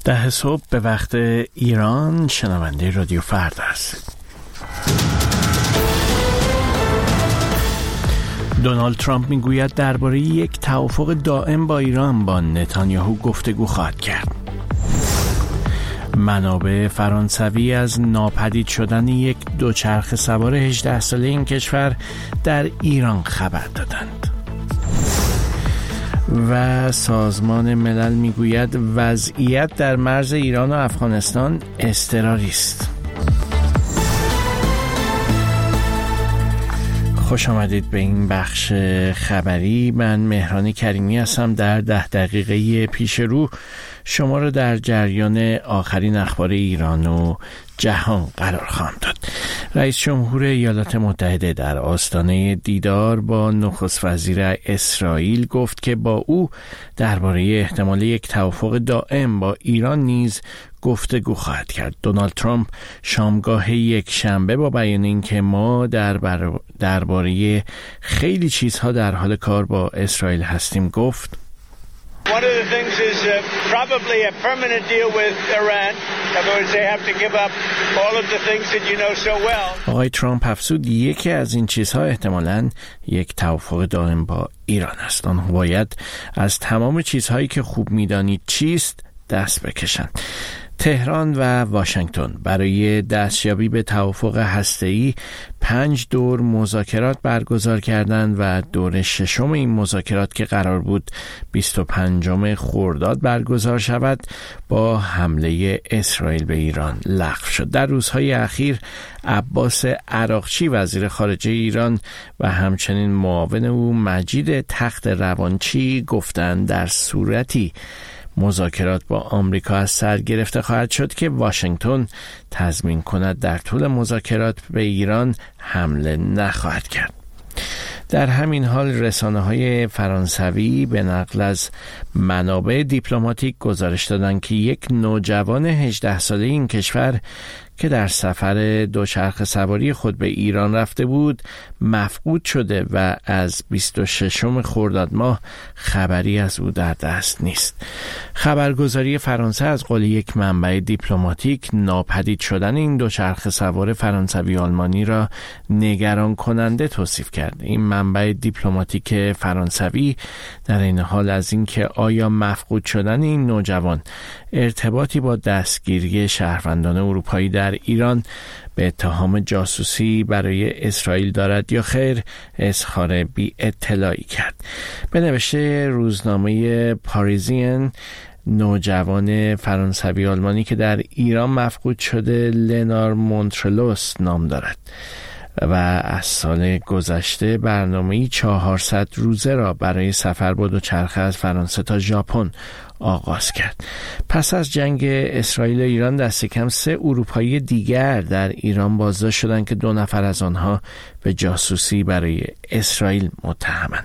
10 صبح به وقت ایران شنونده رادیو فردا است. دونالد ترامپ میگوید درباره یک توافق دائم با ایران با نتانیاهو گفتگو خواهد کرد. منابع فرانسوی از ناپدید شدن یک دوچرخه سوار 18 ساله این کشور در ایران خبر دادند. و سازمان ملل میگوید وضعیت در مرز ایران و افغانستان اضطراری است. خوش آمدید به این بخش خبری. من مهران کریمی هستم. در 10 دقیقه پیش رو شما را در جریان آخرین اخبار ایران و جهان قرار خواهم داد. رئیس جمهور ایالات متحده در آستانه دیدار با نخست وزیر اسرائیل گفت که با او درباره احتمال یک توافق دائم با ایران نیز گفتگو خواهد کرد. دونالد ترامپ شامگاه یک شنبه با بیان اینکه ما درباره خیلی چیزها در حال کار با اسرائیل هستیم گفت: One of the things is probably a permanent deal with Iran. In other words, they have to give up all of the things that you know so well. آقای ترامپ افزود یکی از این چیزها احتمالاً یک توافق دائم با ایران است. آنها باید از تمام چیزهایی که خوب می‌دانید چیست دست بکشند. تهران و واشنگتن برای دستیابی به توافق هسته‌ای 5 دور مذاکرات برگزار کردند و دور ششم این مذاکرات که قرار بود 25 خرداد برگزار شود با حمله اسرائیل به ایران لغو شد. در روزهای اخیر عباس عراقچی وزیر خارجه ایران و همچنین معاون او مجید تخت روانچی گفتند در صورتی مذاکرات با آمریکا از سر گرفته خواهد شد که واشنگتن تضمین کند در طول مذاکرات به ایران حمله نخواهد کرد. در همین حال رسانه‌های فرانسوی به نقل از منابع دیپلماتیک گزارش دادند که یک نوجوان 18 ساله این کشور که در سفر دوچرخه سواری خود به ایران رفته بود مفقود شده و از 26 خرداد ماه خبری از او در دست نیست. خبرگزاری فرانسه از قول یک منبع دیپلماتیک ناپدید شدن این دوچرخه سوار فرانسوی آلمانی را نگران کننده توصیف کرد. این منبع دیپلماتیک فرانسوی در این حال از اینکه آیا مفقود شدن این نوجوان ارتباطی با دستگیری شهروندان اروپایی در ایران به اتهام جاسوسی برای اسرائیل دارد یا خیر اظهار بی اطلاعی کرد. به نوشته روزنامه پاریزین، نوجوان فرانسوی آلمانی که در ایران مفقود شده لنار مونترلوس نام دارد و از سال گذشته برنامه‌ای 400 روزه را برای سفر با دوچرخه از فرانسه تا ژاپن آغاز کرد. پس از جنگ اسرائیل و ایران دست کم 3 اروپایی دیگر در ایران بازداشت شدند که 2 نفر از آنها به جاسوسی برای اسرائیل متهمند.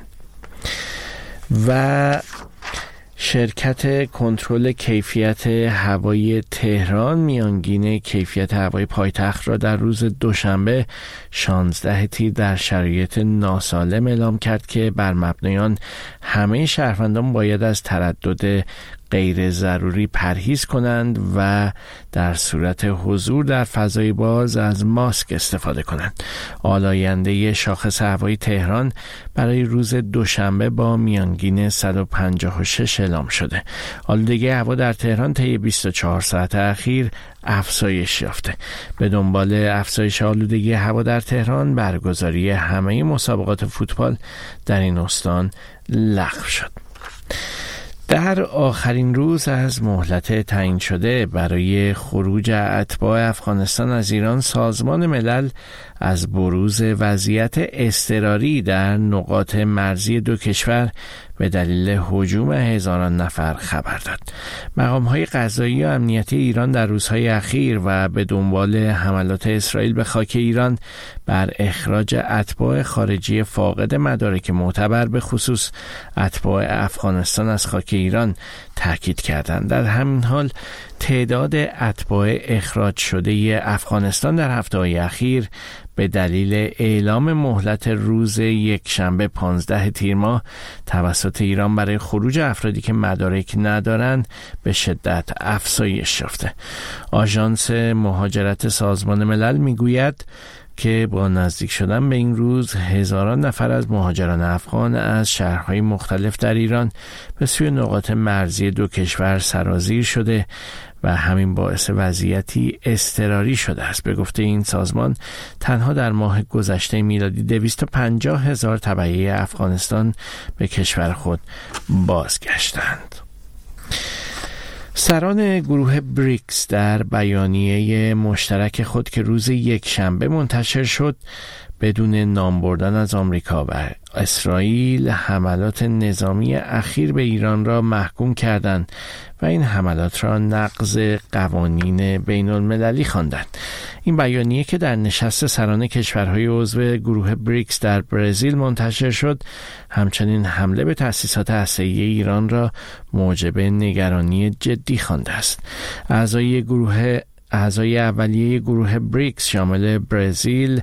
و شرکت کنترل کیفیت هوای تهران میانگین کیفیت هوای پایتخت را در روز دوشنبه 16 تیر در شرایط ناسالم اعلام کرد که بر مبنای آن همه شهروندان باید از تردد غیر ضروری پرهیز کنند و در صورت حضور در فضای باز از ماسک استفاده کنند. آلاینده شاخص هوای تهران برای روز دوشنبه با میانگین 156 اعلام شده. آلودگی هوا در تهران طی 24 ساعت اخیر افزایش یافته. به دنبال افزایش آلودگی هوا در تهران برگزاری همه مسابقات فوتبال در این استان لغو شد. در آخرین روز از مهلت تعیین شده برای خروج اتباع افغانستان از ایران، سازمان ملل از بروز وضعیت اضطراری در نقاط مرزی 2 کشور به دلیل هجوم هزاران نفر خبر داد. مقام‌های قضایی و امنیتی ایران در روزهای اخیر و به دنبال حملات اسرائیل به خاک ایران بر اخراج اتباع خارجی فاقد مدارک معتبر به خصوص اتباع افغانستان از خاک ایران تاکید کردند. در همین حال تعداد اتباع اخراج شده افغانستان در هفته‌های اخیر به دلیل اعلام مهلت روز یکشنبه 15 تیر ماه توسط ایران برای خروج افرادی که مدارک ندارند به شدت افزایش یافته. آژانس مهاجرت سازمان ملل میگوید که با نزدیک شدن به این روز هزاران نفر از مهاجران افغان از شهرهای مختلف در ایران به سوی نقاط مرزی دو کشور سرازیر شده و همین باعث وضعیتی اضطراری شده است. به گفته این سازمان تنها در ماه گذشته میلادی 250,000 تبعیه افغانستان به کشور خود بازگشتند. سران گروه بریکس در بیانیه مشترک خود که روز یکشنبه منتشر شد بدون نام بردن از آمریکا و اسرائیل حملات نظامی اخیر به ایران را محکوم کردند و این حملات را نقض قوانین بین المللی خواندند. این بیانیه که در نشست سران کشورهای عضو گروه بریکس در برزیل منتشر شد همچنین حمله به تأسیسات هسته‌ای ایران را موجب نگرانی جدی خوانده است. اعضای اولیه گروه بریکس شامل برزیل،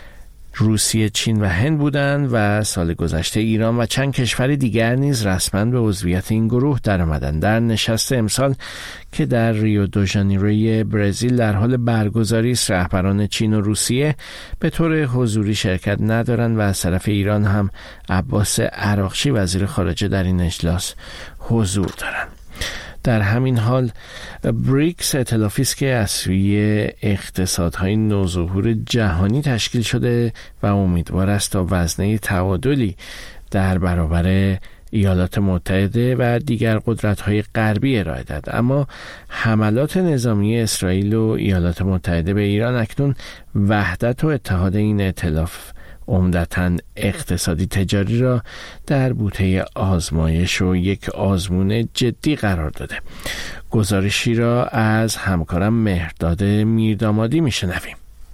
روسیه، چین و هند بودند و سال گذشته ایران و چند کشور دیگر نیز رسما به عضویت این گروه درآمدند. در نشست امسال که در ریو دو ژانیروی برزیل در حال برگزاری است، رهبران چین و روسیه به طور حضوری شرکت ندارند و از طرف ایران هم عباس عراقچی وزیر خارجه در این اجلاس حضور دارند. در همین حال بریکس ائتلافی است که از سوی اقتصادهای نوظهور جهانی تشکیل شده و امیدوار است تا وزنه تعادلی در برابر ایالات متحده و دیگر قدرت‌های غربی ارائه داد. اما حملات نظامی اسرائیل و ایالات متحده به ایران اکنون وحدت و اتحاد این ائتلاف عمدتاً اقتصادی تجاری را در بوته آزمایش و یک آزمون جدی قرار داده. گزارشی را از همکارم مهرداد میردامادی میشنویم.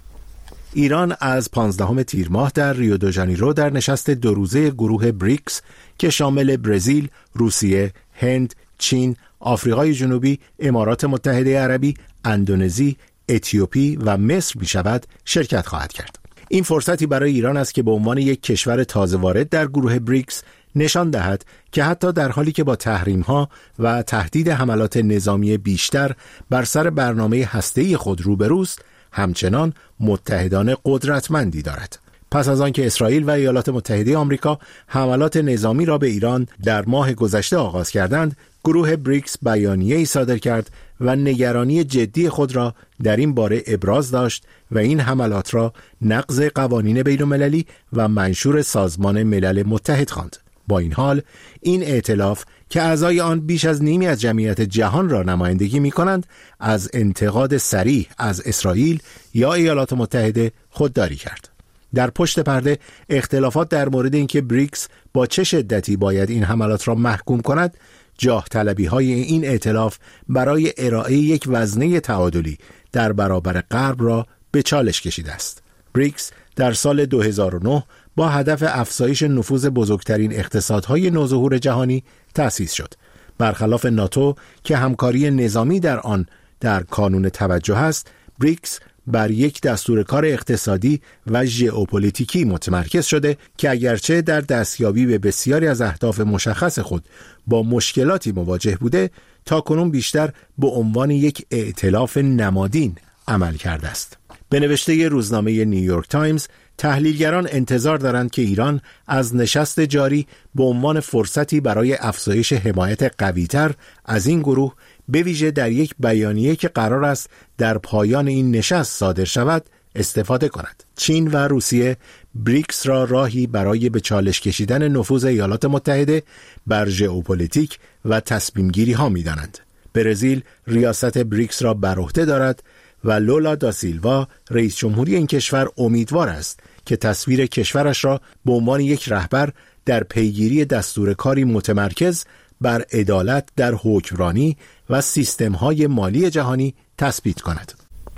ایران از 15 تیر ماه در ریو دو ژانیرو در نشست 2 روزه گروه بریکس که شامل برزیل، روسیه، هند، چین، آفریقای جنوبی، امارات متحده عربی، اندونزی، اتیوپی و مصر می شود شرکت خواهد کرد. این فرصتی برای ایران است که به عنوان یک کشور تازه وارد در گروه بریکس نشان دهد که حتی در حالی که با تحریم‌ها و تهدید حملات نظامی بیشتر بر سر برنامه هسته‌ای خود روبروست، همچنان متحدان قدرتمندی دارد. پس از آنکه اسرائیل و ایالات متحده آمریکا حملات نظامی را به ایران در ماه گذشته آغاز کردند، گروه بریکس بیانیه‌ای صادر کرد و نگرانی جدی خود را در این باره ابراز داشت و این حملات را نقض قوانین بین‌المللی و منشور سازمان ملل متحد خواند. با این حال این ائتلاف که اعضای آن بیش از نیمی از جمعیت جهان را نمایندگی می‌کنند، از انتقاد صریح از اسرائیل یا ایالات متحده خودداری کرد. در پشت پرده اختلافات در مورد اینکه بریکس با چه شدتی باید این حملات را محکوم کند، جاه طلبی‌های این ائتلاف برای ارائه یک وزنه تعادلی در برابر غرب را به چالش کشیده است. بریکس در سال 2009 با هدف افزایش نفوذ بزرگترین اقتصادهای نوظهور جهانی تأسیس شد. برخلاف ناتو که همکاری نظامی در آن در کانون توجه است، بریکس بر یک دستور کار اقتصادی و ژئوپلیتیکی متمرکز شده که اگرچه در دستیابی به بسیاری از اهداف مشخص خود با مشکلاتی مواجه بوده، تاکنون بیشتر به عنوان یک ائتلاف نمادین عمل کرده است. به نوشته روزنامه نیویورک تایمز، تحلیلگران انتظار دارند که ایران از نشست جاری به عنوان فرصتی برای افزایش حمایت قوی‌تر از این گروه، به ویژه در یک بیانیه که قرار است در پایان این نشست صادر شود، استفاده کند. چین و روسیه بریکس را راهی برای به چالش کشیدن نفوذ ایالات متحده بر ژئوپلیتیک و تصمیم گیری ها می دانند. برزیل ریاست بریکس را بر عهده دارد و لولا دا سیلوا رئیس جمهوری این کشور امیدوار است که تصویر کشورش را به عنوان یک رهبر در پیگیری دستور کاری متمرکز بر عدالت در حکمرانی و سیستم‌های مالی جهانی تثبیت کند.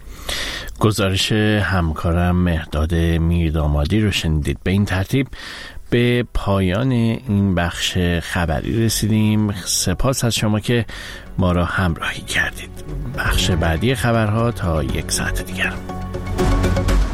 گزارش همکارم مهرداد میردامادی رو شنیدید. به این ترتیب به پایان این بخش خبری رسیدیم. سپاس از شما که ما را همراهی کردید. بخش بعدی خبرها تا 1 ساعت دیگر.